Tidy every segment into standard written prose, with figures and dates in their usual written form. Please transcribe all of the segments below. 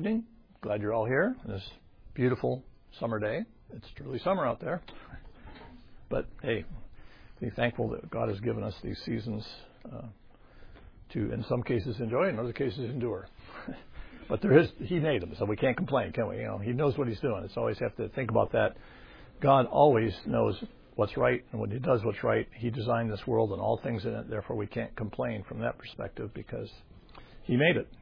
evening. Glad you're all here on this beautiful summer day. It's truly summer out there. But hey, be thankful that God has given us these seasons to, in some cases, enjoy, in other cases, endure. But He made them, so we can't complain, can we? He knows what He's doing. It's always have to think about that. God always knows what's right, and when He does what's right, He designed this world and all things in it. Therefore, we can't complain from that perspective because He made it.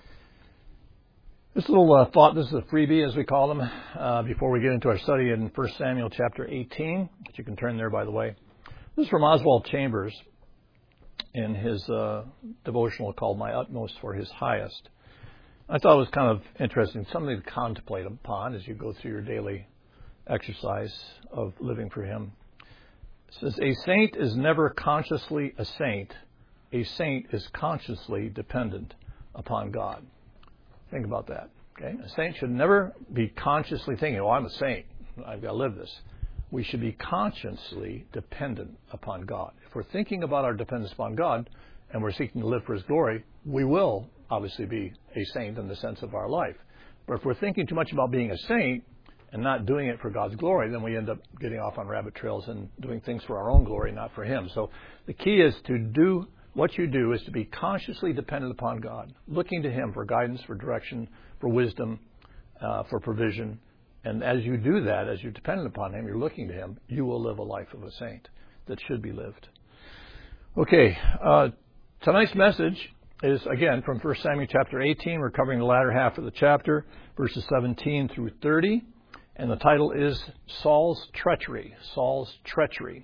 This little thought, this is a freebie, as we call them, before we get into our study in 1 Samuel chapter 18, which you can turn there, by the way. This is from Oswald Chambers in his devotional called My Utmost for His Highest. I thought it was kind of interesting, something to contemplate upon as you go through your daily exercise of living for Him. It says, a saint is never consciously a saint. A saint is consciously dependent upon God. Think about that. Okay? A saint should never be consciously thinking, I'm a saint. I've got to live this. We should be consciously dependent upon God. If we're thinking about our dependence upon God and we're seeking to live for His glory, we will obviously be a saint in the sense of our life. But if we're thinking too much about being a saint and not doing it for God's glory, then we end up getting off on rabbit trails and doing things for our own glory, not for Him. So the key is to do what you do is to be consciously dependent upon God, looking to Him for guidance, for direction, for wisdom, for provision. And as you do that, as you're dependent upon Him, you're looking to Him, you will live a life of a saint that should be lived. Okay, tonight's message is, again, from 1 Samuel chapter 18. We're covering the latter half of the chapter, verses 17 through 30. And the title is Saul's Treachery. Saul's Treachery.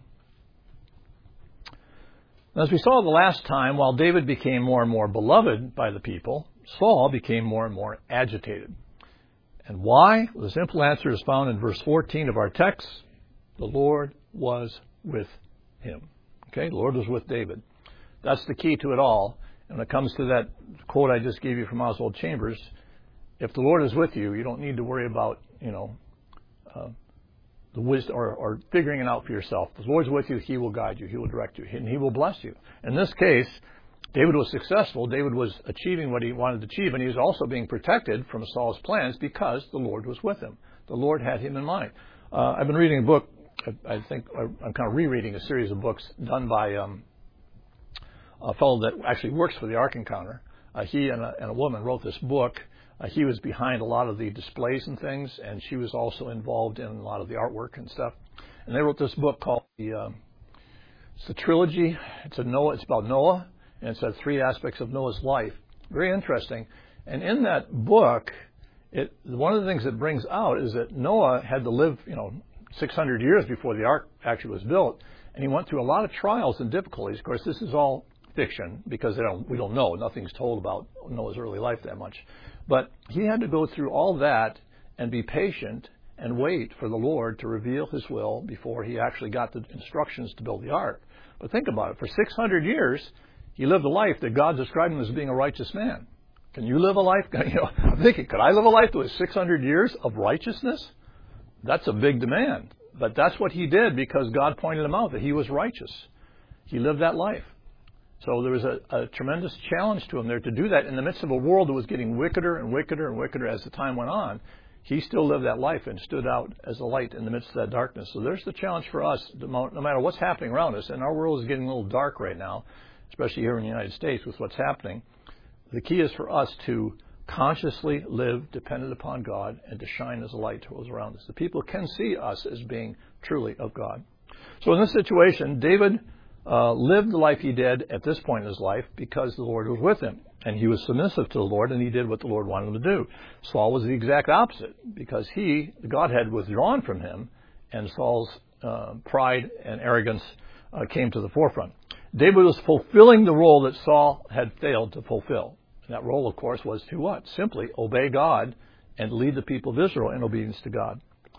As we saw the last time, while David became more and more beloved by the people, Saul became more and more agitated. And why? Well, the simple answer is found in verse 14 of our text. The Lord was with him. Okay, the Lord was with David. That's the key to it all. And when it comes to that quote I just gave you from Oswald Chambers, if the Lord is with you, you don't need to worry about, the wisdom or figuring it out for yourself. If the Lord's with you, He will guide you, He will direct you, and He will bless you. In this case, David was successful. David was achieving what he wanted to achieve, and he was also being protected from Saul's plans because the Lord was with him. The Lord had him in mind. I've been reading a book. I think I'm kind of rereading a series of books done by a fellow that actually works for the Ark Encounter. He and a woman wrote this book. He was behind a lot of the displays and things, and she was also involved in a lot of the artwork and stuff. And they wrote this book called it's a trilogy. It's about Noah, and it says 3 aspects of Noah's life. Very interesting. And in that book, one of the things it brings out is that Noah had to live, 600 years before the ark actually was built, and he went through a lot of trials and difficulties. Of course, this is all fiction because we don't know. Nothing's told about Noah's early life that much. But he had to go through all that and be patient and wait for the Lord to reveal His will before he actually got the instructions to build the ark. But think about it. For 600 years, he lived a life that God described him as being a righteous man. Can you live a life? I'm thinking, could I live a life that was 600 years of righteousness? That's a big demand. But that's what he did because God pointed him out that he was righteous. He lived that life. So there was a tremendous challenge to him there to do that in the midst of a world that was getting wickeder and wickeder and wickeder as the time went on. He still lived that life and stood out as a light in the midst of that darkness. So there's the challenge for us, no matter what's happening around us. And our world is getting a little dark right now, especially here in the United States with what's happening. The key is for us to consciously live dependent upon God and to shine as a light to those around us. The people can see us as being truly of God. So in this situation, David lived the life he did at this point in his life because the Lord was with him. And he was submissive to the Lord, and he did what the Lord wanted him to do. Saul was the exact opposite because the Godhead withdrawn from him, and Saul's pride and arrogance came to the forefront. David was fulfilling the role that Saul had failed to fulfill. And that role, of course, was to what? Simply obey God and lead the people of Israel in obedience to God.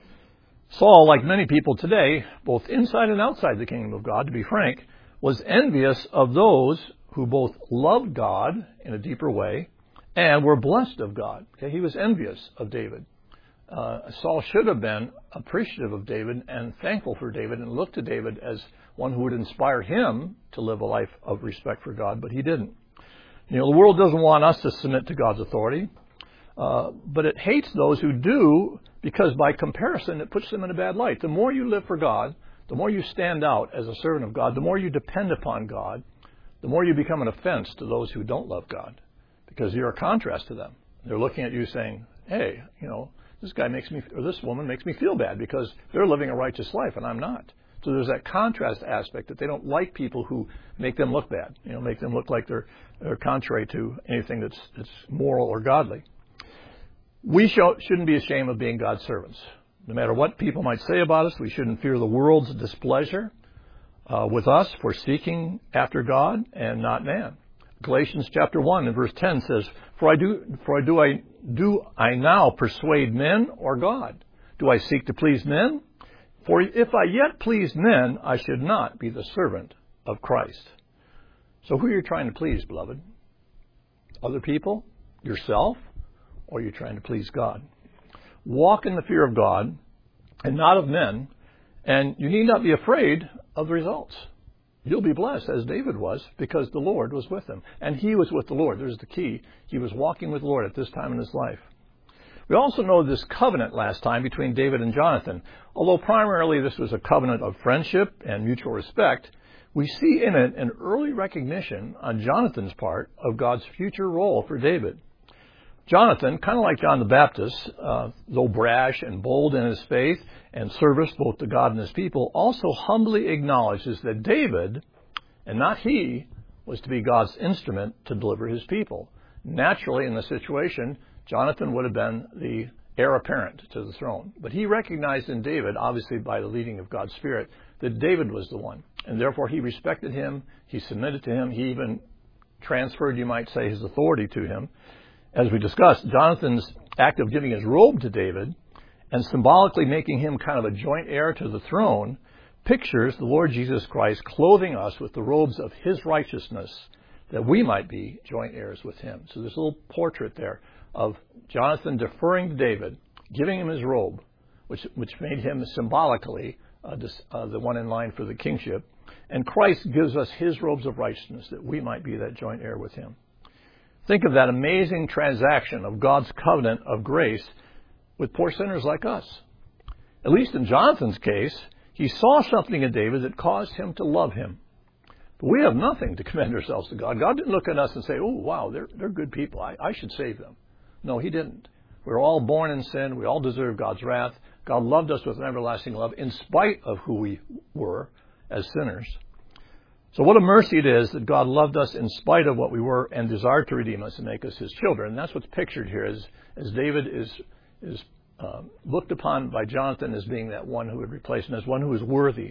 Saul, like many people today, both inside and outside the kingdom of God, to be frank, was envious of those who both loved God in a deeper way and were blessed of God. Okay, he was envious of David. Saul should have been appreciative of David and thankful for David and looked to David as one who would inspire him to live a life of respect for God, but he didn't. The world doesn't want us to submit to God's authority. but it hates those who do, because by comparison it puts them in a bad light. The more you live for God, the more you stand out as a servant of God, the more you depend upon God, the more you become an offense to those who don't love God, because you're a contrast to them. They're looking at you saying, hey, this guy makes me, or this woman makes me feel bad because they're living a righteous life and I'm not. So there's that contrast aspect that they don't like people who make them look bad, make them look like they're contrary to anything that's moral or godly. We shouldn't be ashamed of being God's servants. No matter what people might say about us, we shouldn't fear the world's displeasure with us for seeking after God and not man. Galatians chapter 1 and verse 10 says, Do I now persuade men or God? Do I seek to please men? For if I yet please men, I should not be the servant of Christ. So who are you trying to please, beloved? Other people? Yourself? Or are you trying to please God? Walk in the fear of God and not of men, and you need not be afraid of the results. You'll be blessed, as David was, because the Lord was with him. And he was with the Lord. There's the key. He was walking with the Lord at this time in his life. We also know this covenant last time between David and Jonathan. Although primarily this was a covenant of friendship and mutual respect, we see in it an early recognition on Jonathan's part of God's future role for David. Jonathan, kind of like John the Baptist, though brash and bold in his faith and service both to God and his people, also humbly acknowledges that David, and not he, was to be God's instrument to deliver his people. Naturally, in the situation, Jonathan would have been the heir apparent to the throne. But he recognized in David, obviously by the leading of God's Spirit, that David was the one. And therefore he respected him, he submitted to him, he even transferred, you might say, his authority to him. As we discussed, Jonathan's act of giving his robe to David and symbolically making him kind of a joint heir to the throne pictures the Lord Jesus Christ clothing us with the robes of his righteousness that we might be joint heirs with him. So there's a little portrait there of Jonathan deferring to David, giving him his robe, which made him symbolically the one in line for the kingship. And Christ gives us his robes of righteousness that we might be that joint heir with him. Think of that amazing transaction of God's covenant of grace with poor sinners like us. At least in Jonathan's case, he saw something in David that caused him to love him. But we have nothing to commend ourselves to God. God didn't look at us and say, oh, wow, they're good people. I should save them. No, he didn't. We're all born in sin. We all deserve God's wrath. God loved us with an everlasting love in spite of who we were as sinners. So what a mercy it is that God loved us in spite of what we were and desired to redeem us and make us his children. And that's what's pictured here as David is looked upon by Jonathan as being that one who would replace him, as one who is worthy.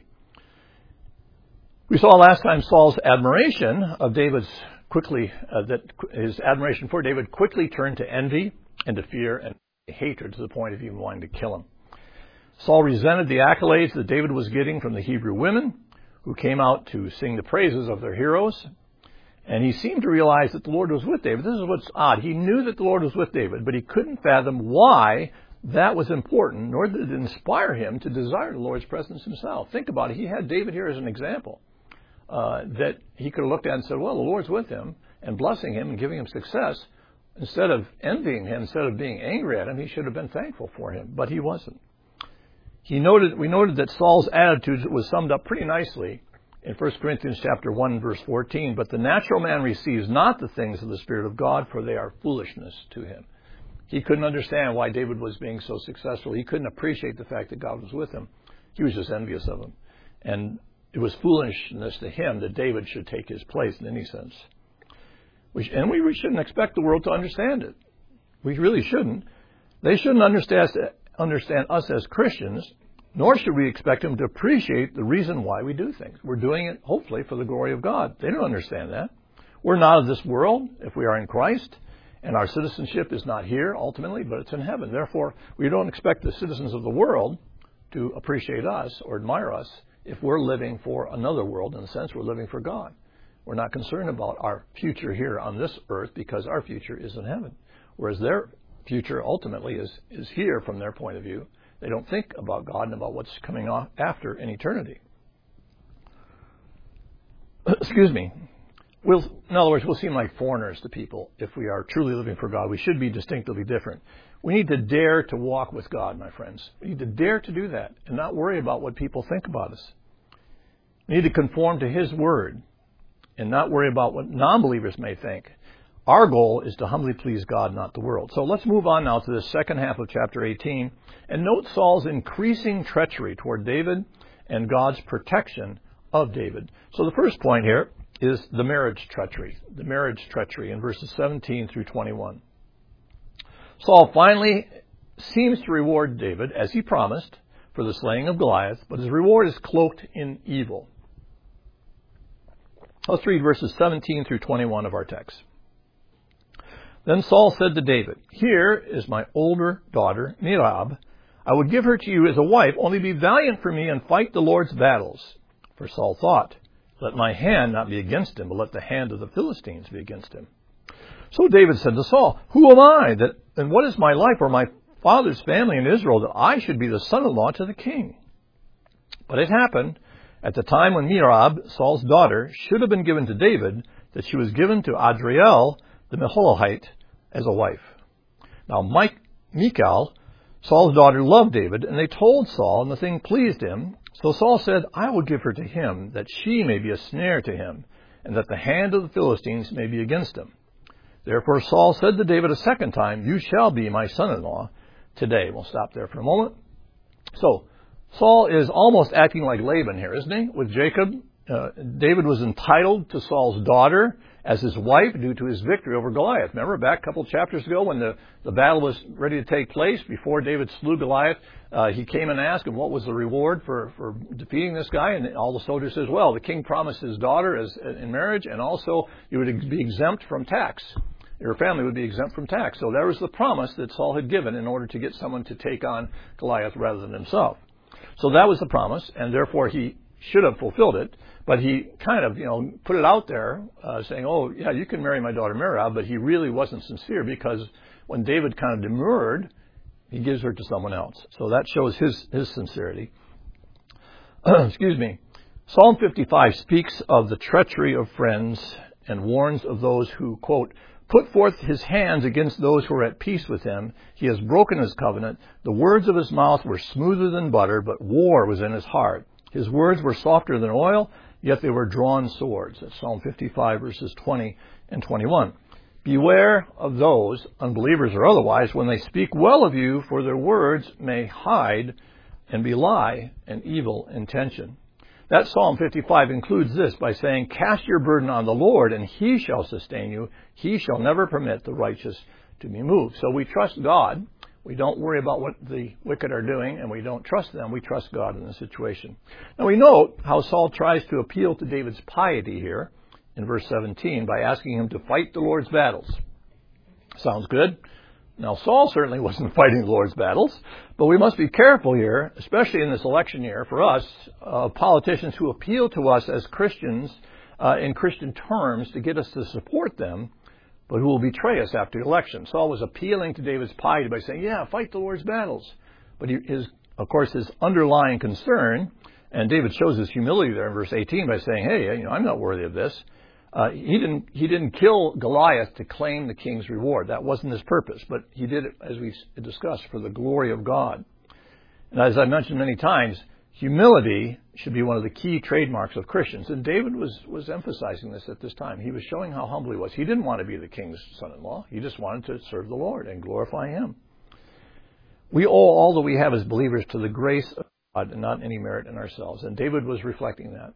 We saw last time Saul's admiration of David's that his admiration for David quickly turned to envy and to fear and hatred to the point of even wanting to kill him. Saul resented the accolades that David was getting from the Hebrew women who came out to sing the praises of their heroes. And he seemed to realize that the Lord was with David. This is what's odd. He knew that the Lord was with David, but he couldn't fathom why that was important, nor did it inspire him to desire the Lord's presence himself. Think about it. He had David here as an example that he could have looked at and said, well, the Lord's with him and blessing him and giving him success. Instead of envying him, instead of being angry at him, he should have been thankful for him, but he wasn't. We noted that Saul's attitude was summed up pretty nicely in 1 Corinthians chapter 1, verse 14. But the natural man receives not the things of the Spirit of God, for they are foolishness to him. He couldn't understand why David was being so successful. He couldn't appreciate the fact that God was with him. He was just envious of him. And it was foolishness to him that David should take his place in any sense. And we shouldn't expect the world to understand it. We really shouldn't. They shouldn't understand us as Christians, nor should we expect them to appreciate the reason why we do things. We're doing it, hopefully, for the glory of God. They don't understand that. We're not of this world if we are in Christ, and our citizenship is not here, ultimately, but it's in heaven. Therefore, we don't expect the citizens of the world to appreciate us or admire us if we're living for another world. In a sense, we're living for God. We're not concerned about our future here on this earth because our future is in heaven, whereas their future ultimately is here from their point of view. They don't think about God and about what's coming after in eternity. Excuse me. In other words, we'll seem like foreigners to people if we are truly living for God. We should be distinctively different. We need to dare to walk with God, my friends. We need to dare to do that and not worry about what people think about us. We need to conform to His Word and not worry about what non-believers may think. Our goal is to humbly please God, not the world. So let's move on now to the second half of chapter 18 and note Saul's increasing treachery toward David and God's protection of David. So the first point here is the marriage treachery in verses 17 through 21. Saul finally seems to reward David, as he promised, for the slaying of Goliath, but his reward is cloaked in evil. Let's read verses 17 through 21 of our text. Then Saul said to David, "Here is my older daughter, Merab. I would give her to you as a wife, only be valiant for me and fight the Lord's battles." For Saul thought, "Let my hand not be against him, but let the hand of the Philistines be against him." So David said to Saul, "Who am I, and what is my life or my father's family in Israel, that I should be the son-in-law to the king?" But it happened, at the time when Merab, Saul's daughter, should have been given to David, that she was given to Adriel, the Meholohite, as a wife. Now Michal, Saul's daughter, loved David, and they told Saul, and the thing pleased him. So Saul said, "I will give her to him, that she may be a snare to him, and that the hand of the Philistines may be against him." Therefore Saul said to David a second time, "You shall be my son-in-law today." We'll stop there for a moment. So Saul is almost acting like Laban here, isn't he, with Jacob? David was entitled to Saul's daughter as his wife due to his victory over Goliath. Remember back a couple of chapters ago when the battle was ready to take place, before David slew Goliath, he came and asked him what was the reward for defeating this guy, and all the soldiers said, well, the king promised his daughter in marriage, and also you would be exempt from tax. Your family would be exempt from tax. So that was the promise that Saul had given in order to get someone to take on Goliath rather than himself. So that was the promise, and therefore he should have fulfilled it. But he kind of, put it out there, saying, "Oh, yeah, you can marry my daughter Merab," but he really wasn't sincere, because when David kind of demurred, he gives her to someone else. So that shows his sincerity. Excuse me. Psalm 55 speaks of the treachery of friends and warns of those who, quote, "put forth his hands against those who are at peace with him. He has broken his covenant. The words of his mouth were smoother than butter, but war was in his heart. His words were softer than oil, yet they were drawn swords." That's Psalm 55, verses 20 and 21. "Beware of those, unbelievers or otherwise, when they speak well of you, for their words may hide and belie an evil intention." That Psalm 55 includes this by saying, "Cast your burden on the Lord, and He shall sustain you. He shall never permit the righteous to be moved." So we trust God. We don't worry about what the wicked are doing, and we don't trust them. We trust God in the situation. Now we note how Saul tries to appeal to David's piety here in verse 17 by asking him to fight the Lord's battles. Sounds good. Now Saul certainly wasn't fighting the Lord's battles, but we must be careful here, especially in this election year for us, politicians who appeal to us as Christians in Christian terms to get us to support them, but who will betray us after the election. Saul was appealing to David's piety by saying, "Yeah, fight the Lord's battles." But his underlying concern, and David shows his humility there in verse 18 by saying, "Hey, I'm not worthy of this." He didn't kill Goliath to claim the king's reward. That wasn't his purpose, but he did it, as we discussed, for the glory of God. And as I mentioned many times, humility should be one of the key trademarks of Christians. And David was emphasizing this at this time. He was showing how humble he was. He didn't want to be the king's son-in-law. He just wanted to serve the Lord and glorify Him. We owe all that we have as believers to the grace of God and not any merit in ourselves. And David was reflecting that.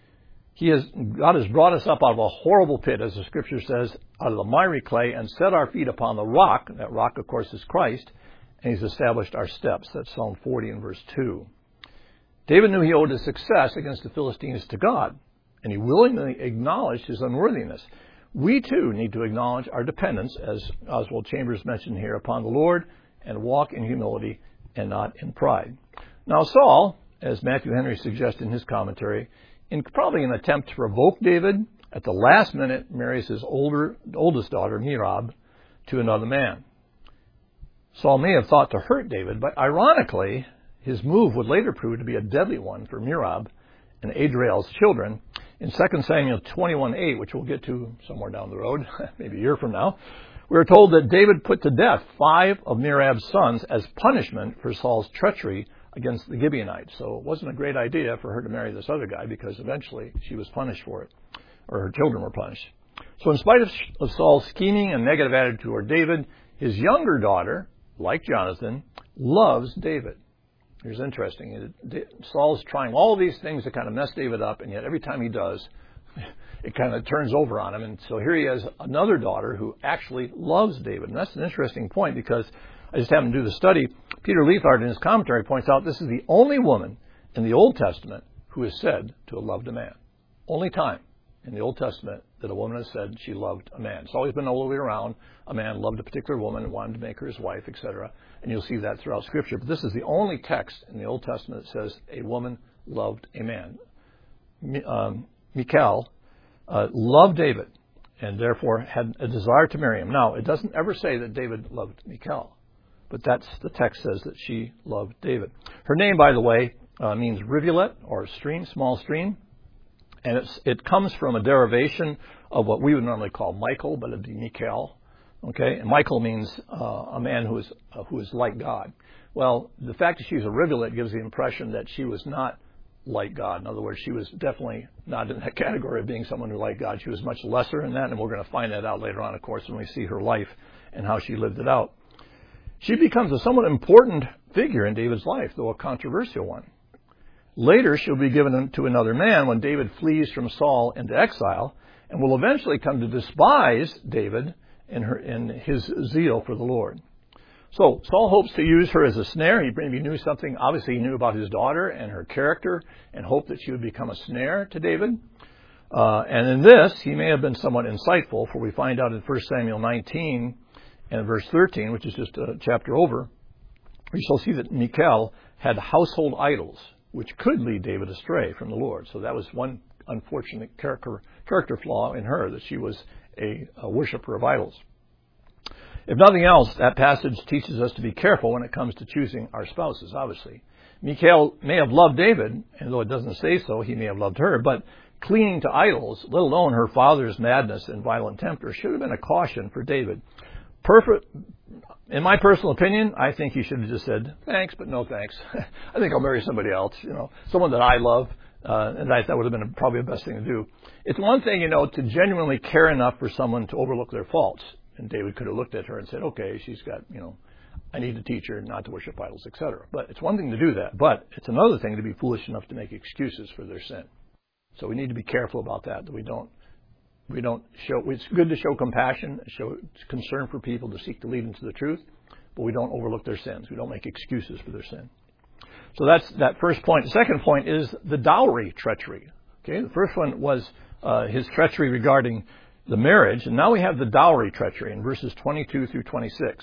God has brought us up out of a horrible pit, as the Scripture says, out of the miry clay, and set our feet upon the rock. That rock, of course, is Christ. And He's established our steps. That's Psalm 40 and verse 2. David knew he owed his success against the Philistines to God, and he willingly acknowledged his unworthiness. We, too, need to acknowledge our dependence, as Oswald Chambers mentioned here, upon the Lord, and walk in humility and not in pride. Now, Saul, as Matthew Henry suggests in his commentary, in probably an attempt to provoke David, at the last minute marries his oldest daughter, Merab, to another man. Saul may have thought to hurt David, but ironically, his move would later prove to be a deadly one for Merab and Adriel's children, In 2 Samuel 21:8, which we'll get to somewhere down the road, maybe a year from now, we are told that David put to death 5 of Merab's sons as punishment for Saul's treachery against the Gibeonites. So it wasn't a great idea for her to marry this other guy, because eventually she was punished for it, or her children were punished. So in spite of Saul's scheming and negative attitude toward David, his younger daughter, like Jonathan, loves David. Here's interesting. Saul's trying all these things to kind of mess David up, and yet every time he does, it kind of turns over on him. And so here he has another daughter who actually loves David. And that's an interesting point, because I just happened to do the study. Peter Leithart in his commentary points out this is the only woman in the Old Testament who is said to have loved a man. Only time in the Old Testament that a woman has said she loved a man. It's always been all the way around. A man loved a particular woman and wanted to make her his wife, etc. And you'll see that throughout Scripture. But this is the only text in the Old Testament that says a woman loved a man. Michal loved David and therefore had a desire to marry him. Now, it doesn't ever say that David loved Michal, but that's the text says that she loved David. Her name, by the way, means rivulet or stream, small stream. And it comes from a derivation of what we would normally call Michael, but it'd be Michal. Okay, and Michael means a man who is like God. Well, the fact that she's a rivulet gives the impression that she was not like God. In other words, she was definitely not in that category of being someone who liked God. She was much lesser in that, and we're going to find that out later on, of course, when we see her life and how she lived it out. She becomes a somewhat important figure in David's life, though a controversial one. Later, she'll be given to another man when David flees from Saul into exile, and will eventually come to despise David in his zeal for the Lord. So Saul hopes to use her as a snare. He maybe knew something. Obviously, he knew about his daughter and her character, and hoped that she would become a snare to David. And in this, he may have been somewhat insightful, for we find out in 1 Samuel 19 and verse 13, which is just a chapter over, we shall see that Michal had household idols, which could lead David astray from the Lord. So that was one unfortunate character flaw in her, that she was a worshiper of idols. If nothing else, that passage teaches us to be careful when it comes to choosing our spouses, obviously. Michal may have loved David, and though it doesn't say so, he may have loved her, but clinging to idols, let alone her father's madness and violent temper, should have been a caution for David. In my personal opinion, I think he should have just said, thanks, but no thanks. I think I'll marry somebody else, someone that I love, and that would have been probably the best thing to do. It's one thing, to genuinely care enough for someone to overlook their faults. And David could have looked at her and said, okay, she's got, I need to teach her not to worship idols, etc. But it's one thing to do that. But it's another thing to be foolish enough to make excuses for their sin. So we need to be careful about that we don't show, it's good to show compassion, show concern for people, to seek to lead them to the truth, but we don't overlook their sins. We don't make excuses for their sin. So that's that first point. The second point is the dowry treachery. Okay, the first one was his treachery regarding the marriage, and now we have the dowry treachery in verses 22 through 26.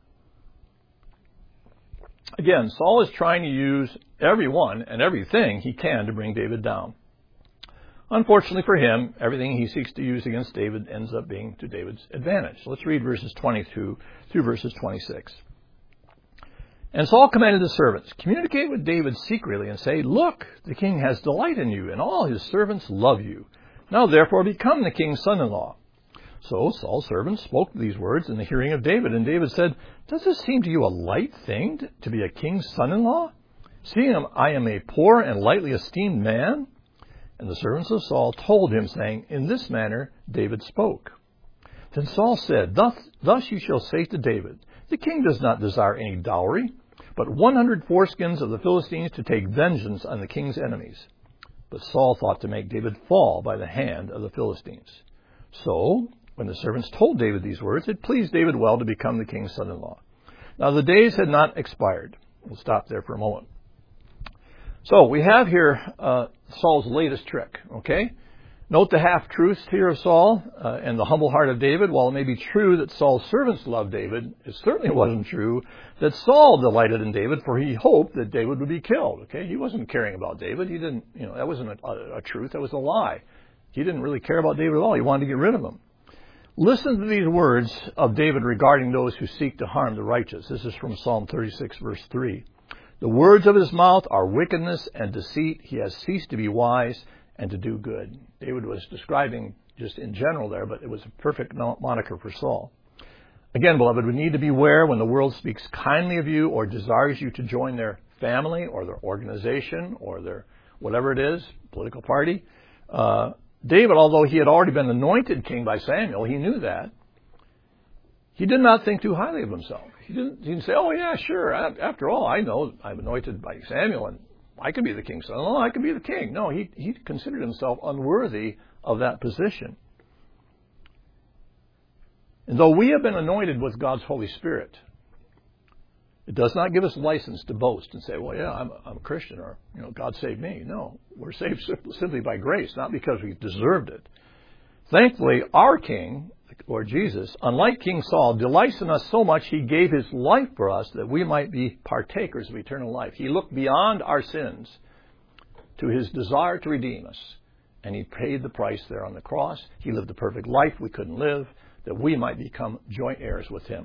Again, Saul is trying to use everyone and everything he can to bring David down. Unfortunately for him, everything he seeks to use against David ends up being to David's advantage. So let's read verses 22 through verses 26. And Saul commanded his servants, communicate with David secretly and say, look, the king has delight in you, and all his servants love you. Now therefore become the king's son-in-law. So Saul's servants spoke these words in the hearing of David, and David said, does this seem to you a light thing to be a king's son-in-law, seeing I am a poor and lightly esteemed man? And the servants of Saul told him, saying, in this manner David spoke. Then Saul said, thus you shall say to David, the king does not desire any dowry, but 100 foreskins of the Philistines to take vengeance on the king's enemies. But Saul thought to make David fall by the hand of the Philistines. So, when the servants told David these words, it pleased David well to become the king's son-in-law. Now the days had not expired. We'll stop there for a moment. So, we have here Saul's latest trick, okay? Note the half-truths here of Saul and the humble heart of David. While it may be true that Saul's servants loved David, it certainly wasn't true that Saul delighted in David, for he hoped that David would be killed. Okay, he wasn't caring about David. He didn't, that wasn't a truth. That was a lie. He didn't really care about David at all. He wanted to get rid of him. Listen to these words of David regarding those who seek to harm the righteous. This is from Psalm 36, verse 3. The words of his mouth are wickedness and deceit. He has ceased to be wise, and to do good. David was describing just in general there, but it was a perfect moniker for Saul. Again, beloved, we need to beware when the world speaks kindly of you or desires you to join their family or their organization or their whatever it is, political party. David, although he had already been anointed king by Samuel, he knew that. He did not think too highly of himself. He didn't say, oh, yeah, sure. After all, I know I'm anointed by Samuel and I could be the king's son-in-law. I could be the king. No, he considered himself unworthy of that position. And though we have been anointed with God's Holy Spirit, it does not give us license to boast and say, well, yeah, I'm a Christian, or, God saved me. No, we're saved simply by grace, not because we deserved it. Thankfully, our King, Lord Jesus, unlike King Saul, delights in us so much he gave his life for us that we might be partakers of eternal life. He looked beyond our sins to his desire to redeem us, and he paid the price there on the cross. He lived the perfect life we couldn't live, that we might become joint heirs with him.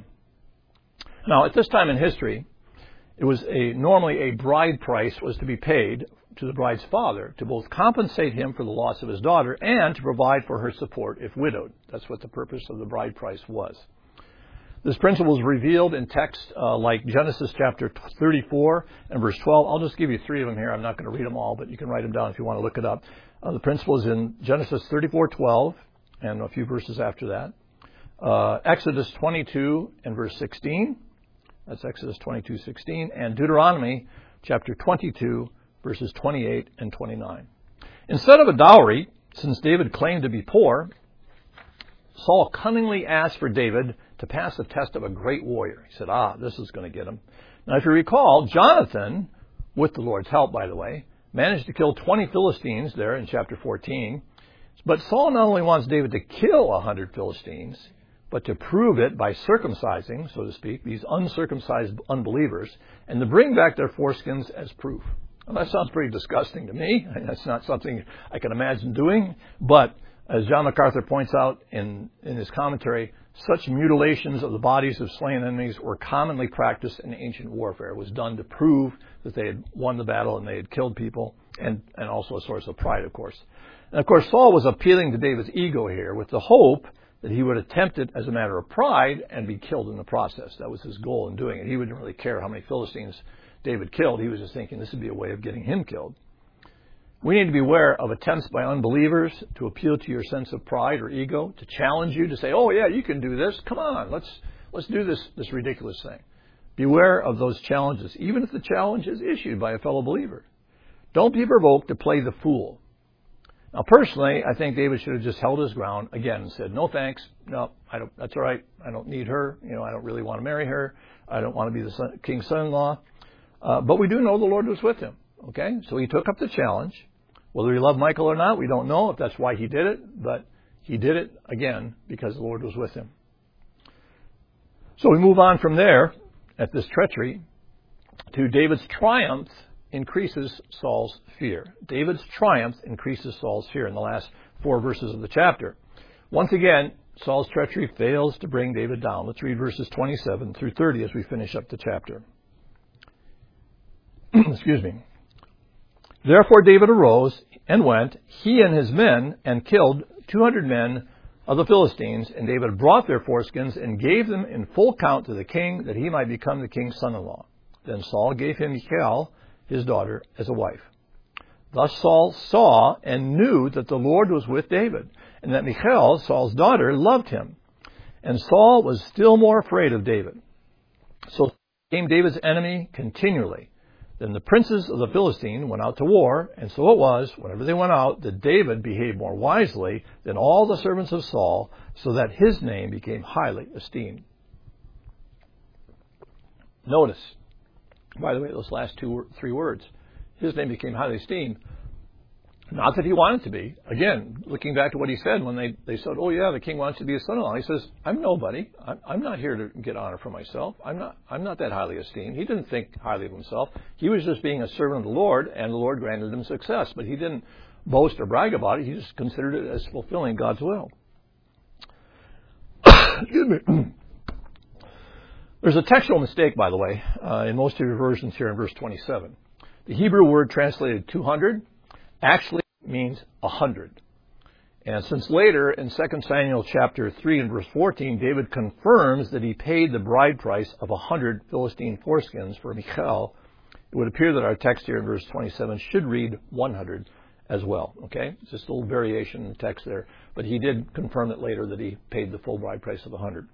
Now, at this time in history, it was normally a bride price was to be paid to the bride's father to both compensate him for the loss of his daughter and to provide for her support if widowed. That's what the purpose of the bride price was. This principle is revealed in text like Genesis chapter 34 and verse 12. I'll just give you three of them here. I'm not going to read them all, but you can write them down if you want to look it up. The principle is in Genesis 34:12 and a few verses after that. Exodus 22 and verse 16. That's Exodus 22:16. And Deuteronomy chapter 22, verses 28 and 29. Instead of a dowry, since David claimed to be poor, Saul cunningly asked for David to pass the test of a great warrior. He said, this is going to get him. Now, if you recall, Jonathan, with the Lord's help, by the way, managed to kill 20 Philistines there in chapter 14. But Saul not only wants David to kill 100 Philistines, but to prove it by circumcising, so to speak, these uncircumcised unbelievers, and to bring back their foreskins as proof. Well, that sounds pretty disgusting to me. That's not something I can imagine doing. But as John MacArthur points out in his commentary, such mutilations of the bodies of slain enemies were commonly practiced in ancient warfare. It was done to prove that they had won the battle and they had killed people, and also a source of pride, of course. And, of course, Saul was appealing to David's ego here with the hope that he would attempt it as a matter of pride and be killed in the process. That was his goal in doing it. He wouldn't really care how many Philistines David killed. He was just thinking this would be a way of getting him killed. We need to beware of attempts by unbelievers to appeal to your sense of pride or ego, to challenge you, to say, oh, yeah, you can do this. Come on, let's do this ridiculous thing. Beware of those challenges, even if the challenge is issued by a fellow believer. Don't be provoked to play the fool. Now, personally, I think David should have just held his ground again and said, no thanks. No, I don't. That's all right. I don't need her. I don't really want to marry her. I don't want to be the king's son-in-law. But we do know the Lord was with him. Okay? So he took up the challenge. Whether he loved Michal or not, we don't know if that's why he did it. But he did it, again, because the Lord was with him. So we move on from there, at this treachery, to David's triumph increases Saul's fear. David's triumph increases Saul's fear in the last 4 verses of the chapter. Once again, Saul's treachery fails to bring David down. Let's read verses 27 through 30 as we finish up the chapter. Excuse me. Therefore David arose and went, he and his men, and killed 200 men of the Philistines. And David brought their foreskins and gave them in full count to the king, that he might become the king's son-in-law. Then Saul gave him Michal, his daughter, as a wife. Thus Saul saw and knew that the Lord was with David, and that Michal, Saul's daughter, loved him. And Saul was still more afraid of David. So he became David's enemy continually. Then the princes of the Philistine went out to war, and so it was, whenever they went out, that David behaved more wisely than all the servants of Saul, so that his name became highly esteemed. Notice, by the way, those last 2 or 3 words, his name became highly esteemed. Not that he wanted to be. Again, looking back to what he said when they said, oh yeah, the king wants to be a son-in-law. He says, I'm nobody. I'm not here to get honor for myself. I'm not that highly esteemed. He didn't think highly of himself. He was just being a servant of the Lord, and the Lord granted him success. But he didn't boast or brag about it. He just considered it as fulfilling God's will. Excuse me. There's a textual mistake, by the way, in most of your versions here in verse 27. The Hebrew word translated 200 actually means 100. And since later in 2 Samuel chapter 3 and verse 14, David confirms that he paid the bride price of 100 Philistine foreskins for Michal, it would appear that our text here in verse 27 should read 100 as well. Okay? It's just a little variation in the text there. But he did confirm it later that he paid the full bride price of 100.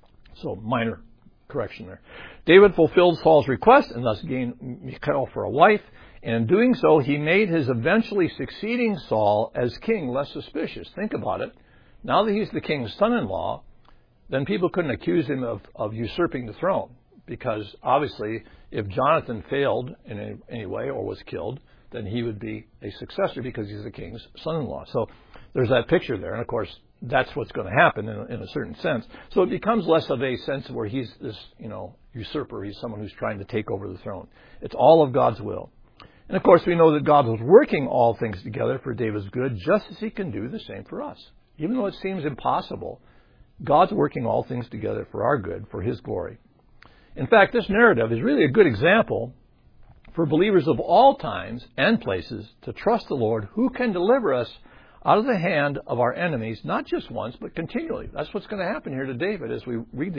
So minor correction there. David fulfilled Saul's request and thus gained Michal for a wife. And in doing so, he made his eventually succeeding Saul as king less suspicious. Think about it. Now that he's the king's son-in-law, then people couldn't accuse him of usurping the throne. Because obviously, if Jonathan failed in any way or was killed, then he would be a successor because he's the king's son-in-law. So there's that picture there. And of course, that's what's going to happen in a certain sense. So it becomes less of a sense where he's this, usurper. He's someone who's trying to take over the throne. It's all of God's will. And of course, we know that God was working all things together for David's good, just as he can do the same for us. Even though it seems impossible, God's working all things together for our good, for his glory. In fact, this narrative is really a good example for believers of all times and places to trust the Lord, who can deliver us out of the hand of our enemies, not just once, but continually. That's what's going to happen here to David as we read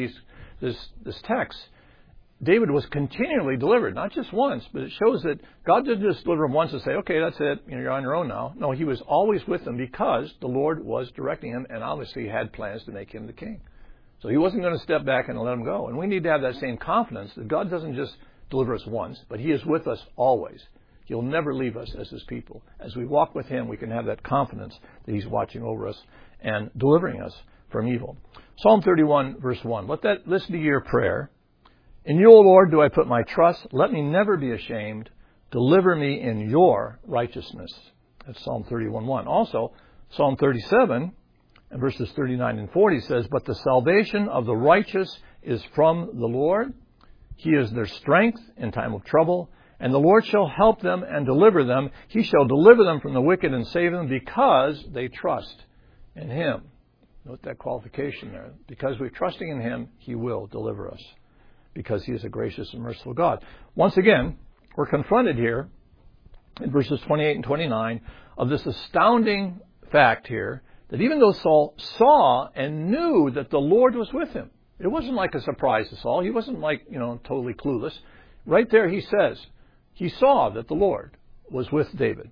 this text. David was continually delivered, not just once, but it shows that God didn't just deliver him once and say, okay, that's it, you're on your own now. No, he was always with them because the Lord was directing him and obviously had plans to make him the king. So he wasn't going to step back and let him go. And we need to have that same confidence that God doesn't just deliver us once, but he is with us always. He'll never leave us as his people. As we walk with him, we can have that confidence that he's watching over us and delivering us from evil. Psalm 31, verse 1. Listen to your prayer. In you, O Lord, do I put my trust. Let me never be ashamed. Deliver me in your righteousness. That's Psalm 31:1. Also, Psalm 37, and verses 39 and 40 says, but the salvation of the righteous is from the Lord. He is their strength in time of trouble. And the Lord shall help them and deliver them. He shall deliver them from the wicked and save them because they trust in him. Note that qualification there. Because we're trusting in him, he will deliver us. Because he is a gracious and merciful God. Once again, we're confronted here in verses 28 and 29 of this astounding fact here that even though Saul saw and knew that the Lord was with him, it wasn't like a surprise to Saul. He wasn't totally clueless. Right there he says, he saw that the Lord was with David.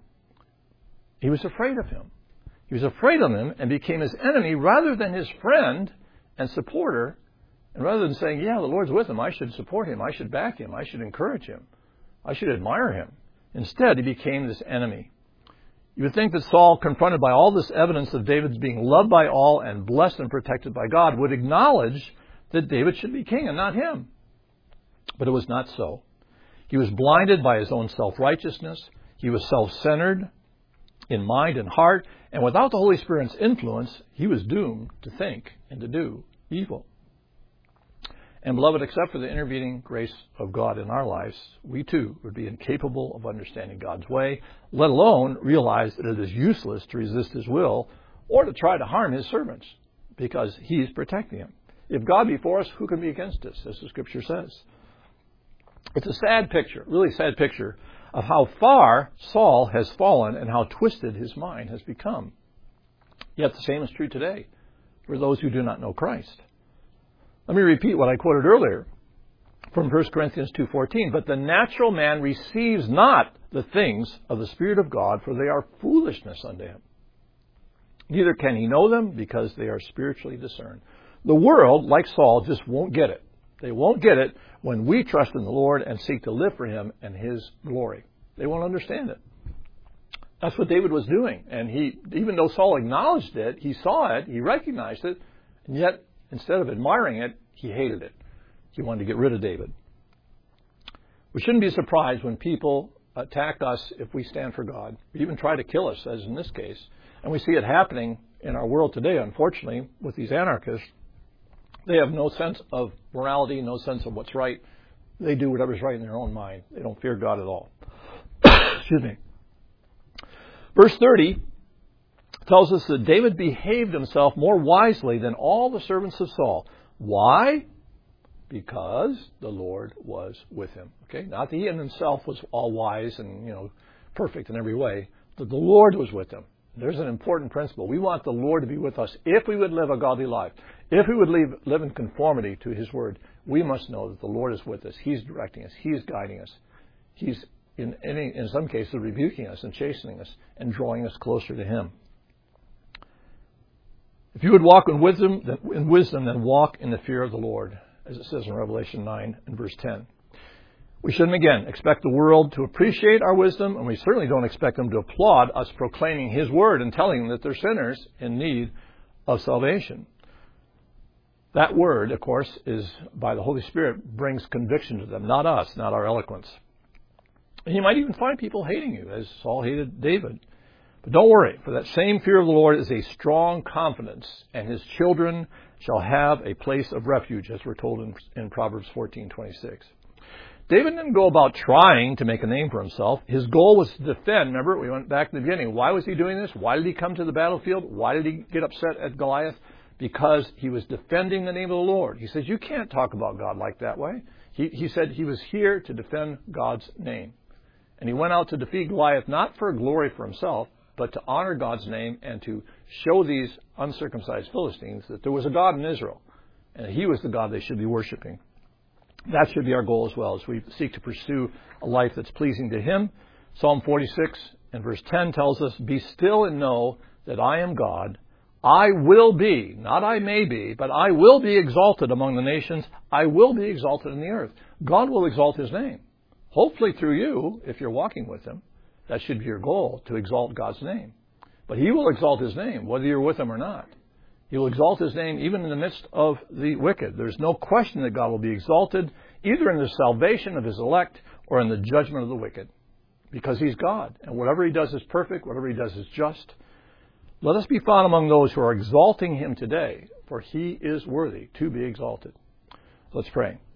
He was afraid of him. He was afraid of him and became his enemy rather than his friend and supporter. And rather than saying, yeah, the Lord's with him, I should support him, I should back him, I should encourage him, I should admire him. Instead, he became this enemy. You would think that Saul, confronted by all this evidence of David's being loved by all and blessed and protected by God, would acknowledge that David should be king and not him. But it was not so. He was blinded by his own self-righteousness. He was self-centered in mind and heart. And without the Holy Spirit's influence, he was doomed to think and to do evil. And beloved, except for the intervening grace of God in our lives, we too would be incapable of understanding God's way, let alone realize that it is useless to resist his will or to try to harm his servants, because he's protecting them. If God be for us, who can be against us, as the Scripture says? It's a sad picture, really sad picture, of how far Saul has fallen and how twisted his mind has become. Yet the same is true today for those who do not know Christ. Let me repeat what I quoted earlier from 1 Corinthians 2:14. But the natural man receives not the things of the Spirit of God, for they are foolishness unto him. Neither can he know them, because they are spiritually discerned. The world, like Saul, just won't get it. They won't get it when we trust in the Lord and seek to live for him and his glory. They won't understand it. That's what David was doing. And even though Saul acknowledged it, he saw it, he recognized it, and yet instead of admiring it, he hated it. He wanted to get rid of David. We shouldn't be surprised when people attack us if we stand for God, or even try to kill us, as in this case. And we see it happening in our world today, unfortunately, with these anarchists. They have no sense of morality, no sense of what's right. They do whatever's right in their own mind. They don't fear God at all. Excuse me. Verse 30 tells us that David behaved himself more wisely than all the servants of Saul. Why? Because the Lord was with him. Okay? Not that he in himself was all wise and, perfect in every way. that the Lord was with them. There's an important principle. We want the Lord to be with us. If we would live a godly life, if we would live in conformity to His Word, we must know that the Lord is with us. He's directing us. He's guiding us. He's, in some cases, rebuking us and chastening us and drawing us closer to Him. If you would walk in wisdom, then walk in the fear of the Lord, as it says in Revelation 9 and verse 10. We shouldn't, again, expect the world to appreciate our wisdom, and we certainly don't expect them to applaud us proclaiming His Word and telling them that they're sinners in need of salvation. That Word, of course, is by the Holy Spirit, brings conviction to them, not us, not our eloquence. And you might even find people hating you, as Saul hated David. But don't worry, for that same fear of the Lord is a strong confidence, and His children shall have a place of refuge, as we're told in Proverbs 14:26. David didn't go about trying to make a name for himself. His goal was to defend. Remember, we went back to the beginning. Why was he doing this? Why did he come to the battlefield? Why did he get upset at Goliath? Because he was defending the name of the Lord. He says, you can't talk about God like that way. He said he was here to defend God's name. And he went out to defeat Goliath not for glory for himself, but to honor God's name and to show these uncircumcised Philistines that there was a God in Israel, and He was the God they should be worshiping. That should be our goal as well, as we seek to pursue a life that's pleasing to Him. Psalm 46 and verse 10 tells us, be still and know that I am God. I will be, not I may be, but I will be exalted among the nations. I will be exalted in the earth. God will exalt His name. Hopefully through you, if you're walking with Him. That should be your goal, to exalt God's name. But He will exalt His name, whether you're with Him or not. He will exalt His name even in the midst of the wicked. There's no question that God will be exalted, either in the salvation of His elect or in the judgment of the wicked, because He's God. And whatever He does is perfect, whatever He does is just. Let us be found among those who are exalting Him today, for He is worthy to be exalted. Let's pray.